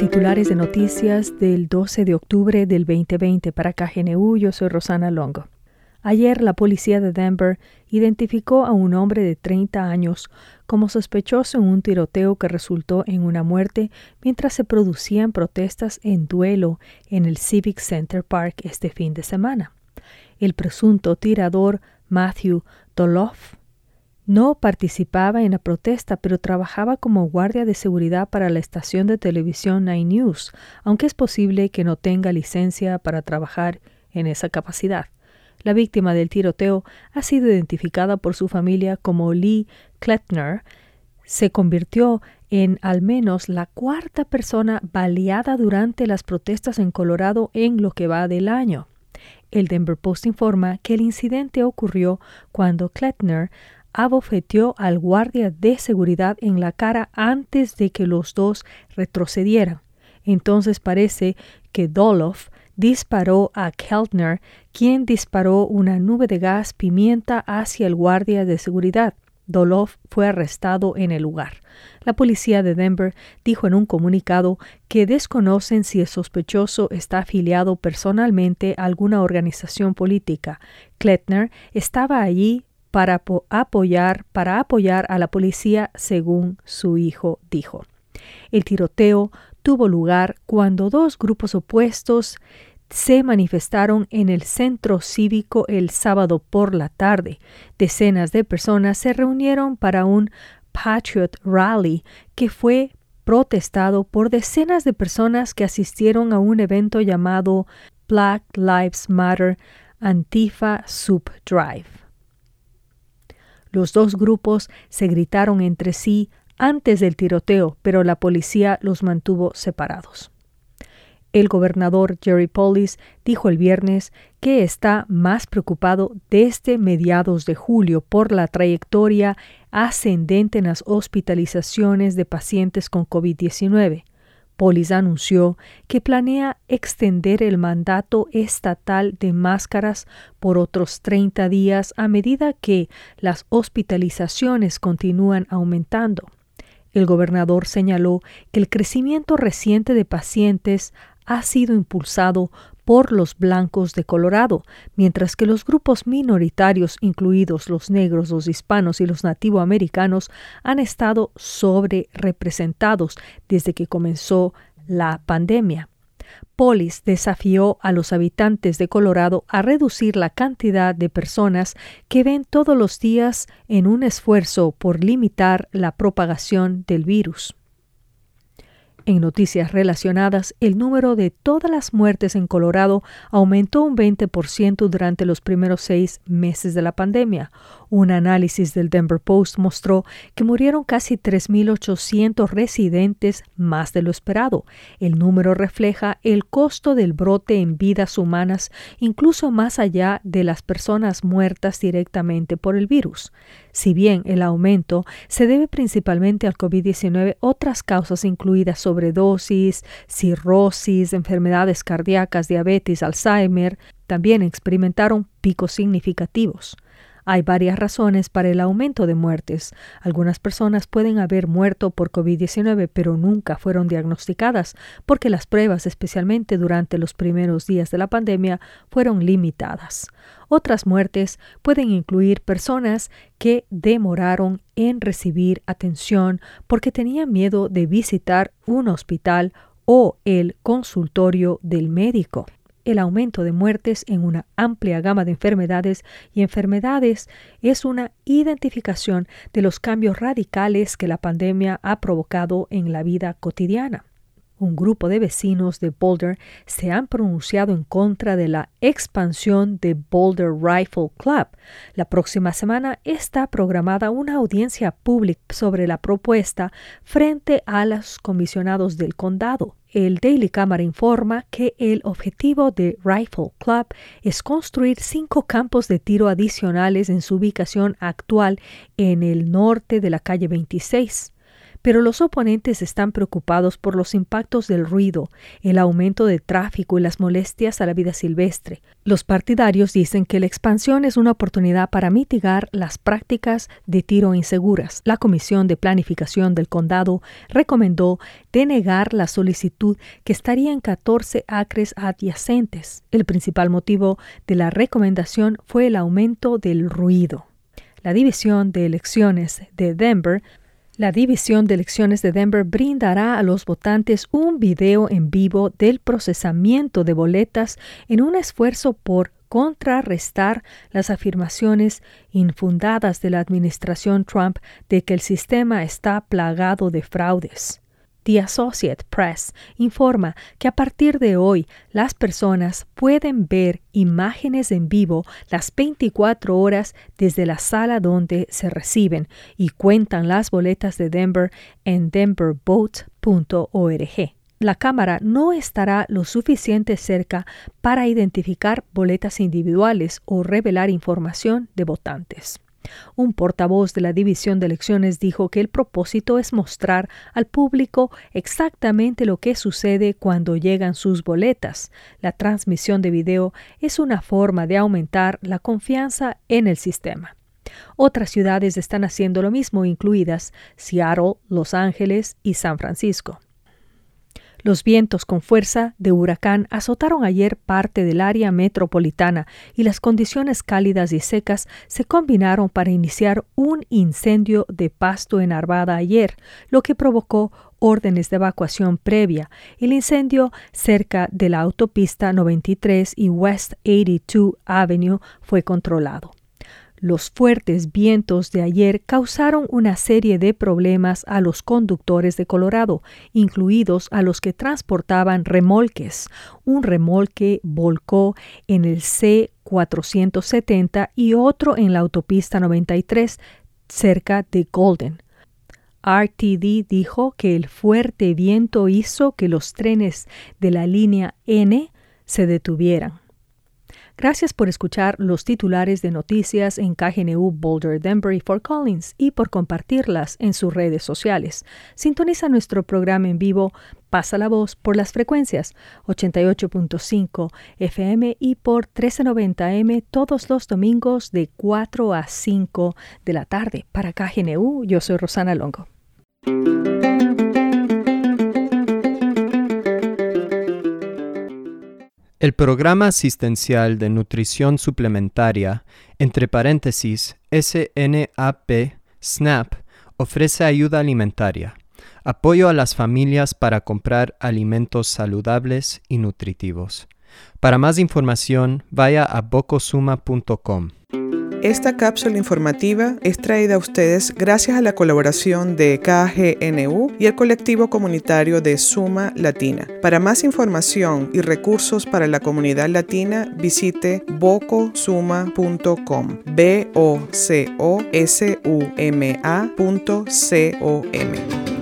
titulares de noticias del 12 de octubre del 2020 para KGNU. Yo soy Rosana Longo. Ayer la policía de Denver identificó a un hombre de 30 años como sospechoso en un tiroteo que resultó en una muerte mientras se producían protestas en duelo en el Civic Center Park este fin de semana. El presunto tirador Matthew Doloff no participaba en la protesta, pero trabajaba como guardia de seguridad para la estación de televisión Nine News, aunque es posible que no tenga licencia para trabajar en esa capacidad. La víctima del tiroteo ha sido identificada por su familia como Lee Klettner. Se convirtió en al menos la cuarta persona baleada durante las protestas en Colorado en lo que va del año. El Denver Post informa que el incidente ocurrió cuando Klettner abofeteó al guardia de seguridad en la cara antes de que los dos retrocedieran. Entonces parece que Doloff disparó a Klettner, quien disparó una nube de gas pimienta hacia el guardia de seguridad. Doloff fue arrestado en el lugar. La policía de Denver dijo en un comunicado que desconocen si el sospechoso está afiliado personalmente a alguna organización política. Klettner estaba allí para apoyar a la policía, según su hijo dijo. El tiroteo tuvo lugar cuando dos grupos opuestos se manifestaron en el centro cívico el sábado por la tarde. Decenas de personas se reunieron para un Patriot Rally que fue protestado por decenas de personas que asistieron a un evento llamado Black Lives Matter Antifa Sub Drive. Los dos grupos se gritaron entre sí antes del tiroteo, pero la policía los mantuvo separados. El gobernador Jerry Polis dijo el viernes que está más preocupado desde mediados de julio por la trayectoria ascendente en las hospitalizaciones de pacientes con COVID-19. Polis anunció que planea extender el mandato estatal de máscaras por otros 30 días a medida que las hospitalizaciones continúan aumentando. El gobernador señaló que el crecimiento reciente de pacientes ha sido impulsado por los blancos de Colorado, mientras que los grupos minoritarios, incluidos los negros, los hispanos y los nativoamericanos, han estado sobrerepresentados desde que comenzó la pandemia. Polis desafió a los habitantes de Colorado a reducir la cantidad de personas que ven todos los días en un esfuerzo por limitar la propagación del virus. En noticias relacionadas, el número de todas las muertes en Colorado aumentó un 20% durante los primeros 6 meses de la pandemia. Un análisis del Denver Post mostró que murieron casi 3,800 residentes, más de lo esperado. El número refleja el costo del brote en vidas humanas, incluso más allá de las personas muertas directamente por el virus. Si bien el aumento se debe principalmente al COVID-19, otras causas incluidas sobredosis, cirrosis, enfermedades cardíacas, diabetes, Alzheimer, también experimentaron picos significativos. Hay varias razones para el aumento de muertes. Algunas personas pueden haber muerto por COVID-19, pero nunca fueron diagnosticadas porque las pruebas, especialmente durante los primeros días de la pandemia, fueron limitadas. Otras muertes pueden incluir personas que demoraron en recibir atención porque tenían miedo de visitar un hospital o el consultorio del médico. El aumento de muertes en una amplia gama de enfermedades es una identificación de los cambios radicales que la pandemia ha provocado en la vida cotidiana. Un grupo de vecinos de Boulder se han pronunciado en contra de la expansión de Boulder Rifle Club. La próxima semana está programada una audiencia pública sobre la propuesta frente a los comisionados del condado. El Daily Camera informa que el objetivo de Rifle Club es construir 5 campos de tiro adicionales en su ubicación actual en el norte de la calle 26. pero los oponentes están preocupados por los impactos del ruido, el aumento de tráfico y las molestias a la vida silvestre. Los partidarios dicen que la expansión es una oportunidad para mitigar las prácticas de tiro inseguras. La Comisión de Planificación del Condado recomendó denegar la solicitud, que estaría en 14 acres adyacentes. El principal motivo de la recomendación fue el aumento del ruido. La División de Elecciones de Denver brindará a los votantes un video en vivo del procesamiento de boletas en un esfuerzo por contrarrestar las afirmaciones infundadas de la administración Trump de que el sistema está plagado de fraudes. The Associated Press informa que a partir de hoy las personas pueden ver imágenes en vivo las 24 horas desde la sala donde se reciben y cuentan las boletas de Denver en denvervote.org. La cámara no estará lo suficiente cerca para identificar boletas individuales o revelar información de votantes. Un portavoz de la División de Elecciones dijo que el propósito es mostrar al público exactamente lo que sucede cuando llegan sus boletas. La transmisión de video es una forma de aumentar la confianza en el sistema. Otras ciudades están haciendo lo mismo, incluidas Seattle, Los Ángeles y San Francisco. Los vientos con fuerza de huracán azotaron ayer parte del área metropolitana y las condiciones cálidas y secas se combinaron para iniciar un incendio de pasto en Arvada ayer, lo que provocó órdenes de evacuación previa. El incendio cerca de la autopista 93 y West 82 Avenue fue controlado. Los fuertes vientos de ayer causaron una serie de problemas a los conductores de Colorado, incluidos a los que transportaban remolques. Un remolque volcó en el C-470 y otro en la autopista 93 cerca de Golden. RTD dijo que el fuerte viento hizo que los trenes de la línea N se detuvieran. Gracias por escuchar los titulares de noticias en KGNU Boulder, Denver y Fort Collins y por compartirlas en sus redes sociales. Sintoniza nuestro programa en vivo Pasa la Voz por las frecuencias 88.5 FM y por 1390M todos los domingos de 4 a 5 de la tarde. Para KGNU, yo soy Rosana Longo. El Programa Asistencial de Nutrición Suplementaria, entre paréntesis, SNAP, SNAP, ofrece ayuda alimentaria, apoyo a las familias para comprar alimentos saludables y nutritivos. Para más información, vaya a bocosuma.com. Esta cápsula informativa es traída a ustedes gracias a la colaboración de KGNU y el colectivo comunitario de Suma Latina. Para más información y recursos para la comunidad latina, visite bocosuma.com, bocosuma.com.